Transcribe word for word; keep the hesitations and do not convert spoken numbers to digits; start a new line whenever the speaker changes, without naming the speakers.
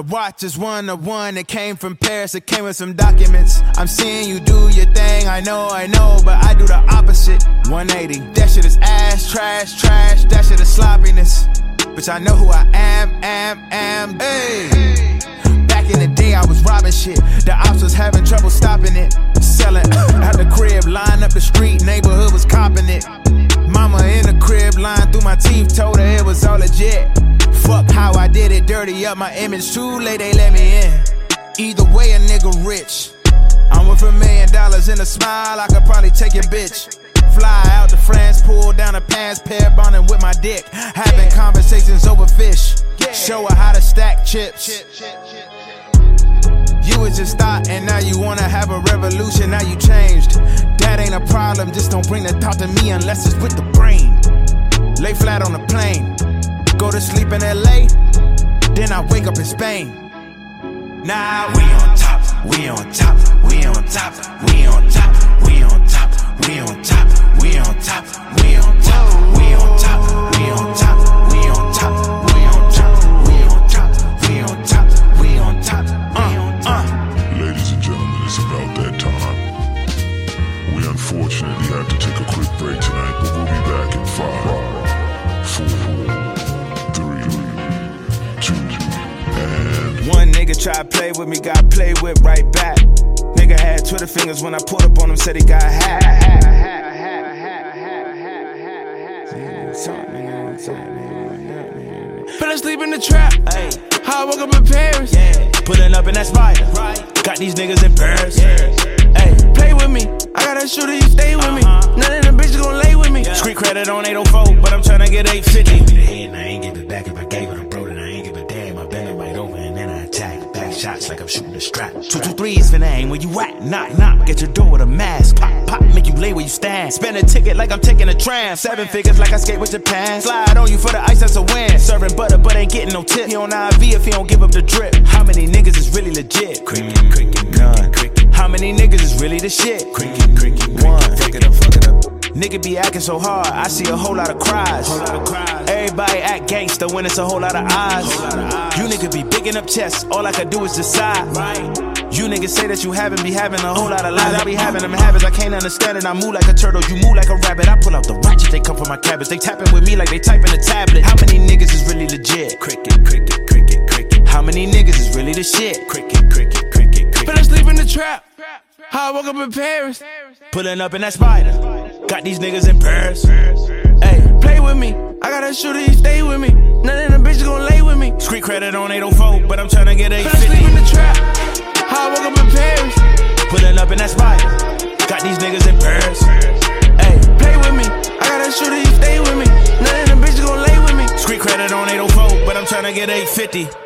watch is one of one. It came from Paris, it came with some documents. I'm seeing you do your thing, I know, I know, but I do the opposite. one eighty, that shit is ass, trash, trash, that shit is sloppiness. Bitch, I know who I am, am, am, hey. Back in the day, I was robbing shit. The ops was having trouble stopping it. Selling at the crib, line up the street, neighborhood was copping it. Mama in the crib, lying through my teeth, told her it was all legit. Fuck how I did it, dirty up my image. Too late, they let me in. Either way, a nigga rich. I'm with a million dollars in a smile, I could probably take your bitch. Fly out to France, pull down a pants, pair bonding with my dick. Having conversations over fish. Show her how to stack chips. You was just thought, and now you wanna have a revolution, now you changed. That ain't a problem, just don't bring the thought to me unless it's with the brain. Lay flat on the plane. Go to sleep in L A, then I wake up in Spain. Now we on top, we on top, we on top, we on top, we on top, we on top, we on top, we on top, we on top, we on top, we on top, we on top, we on top, we on top, we on top, we on top.
Ladies and gentlemen, it's about that time. We unfortunately have to take a quick break tonight, but we'll be back in five, four.
One nigga tried to play with me, got played with right back. Nigga had Twitter fingers when I pulled up on him, said he got hacked.
Fell asleep in the trap,
Ay.
how I woke up in Paris.
Yeah. Pulling up in that spider, right. Got these niggas in Paris.
Yeah. Hey, play with me, I got a shooter, you stay with
uh-huh.
me. None of them bitches gon' lay with me.
Yeah. Street credit on eight oh four, but I'm tryna get eight fifty.
Give me the head and I ain't give it back. If I gave it a bro, then I ain't give a damn. I bend it right over and then I attack. Back shots like I'm shooting a strap.
Two, two, three is finna aim where you at. Knock, knock, get your door with a mask. Pop, pop, make you lay where you stand. Spend a ticket like I'm taking a tram. Seven figures like I skate with Japan. Slide on you for the ice, that's a win. Serving butter, but ain't getting no tip. He on I V if he don't give up the drip. How many niggas is really legit?
Cricket, cricket,
None.
cricket.
How many niggas is really the shit?
Cricket, cricket,
One.
fuck it up, fuck it up.
Nigga be acting so hard, I see a whole lot of cries.
Whole lot of cries.
Everybody act gangster when it's a whole lot of eyes. You nigga be bigging up chests, all I can do is decide.
Right.
You niggas say that you haven't be having a whole lot of lies. I be having them habits, I can't understand it. I move like a turtle, you move like a rabbit. I pull out the ratchet, they come from my cabbage. They tapping with me like they typing a tablet. How many niggas is really legit?
Cricket, cricket, cricket, cricket.
How many niggas is really the shit?
Cricket, cricket, cricket, cricket.
Fell asleep in the trap, how I woke up in Paris.
Pulling up in that spider, got these niggas in Paris.
Hey, play with me, I got a shooter, you stay with me. None of them bitches gon' lay with me.
Street credit on eight oh four, but I'm tryna get eight
Fell
fifty.
asleep in the trap, how I woke up in Paris.
Pulling up in that spider, got these niggas in Paris.
Hey, play with me, I got a shooter, you stay with me. None of them bitches gon' lay with me.
Street credit on eight oh four, but I'm tryna get eight fifty.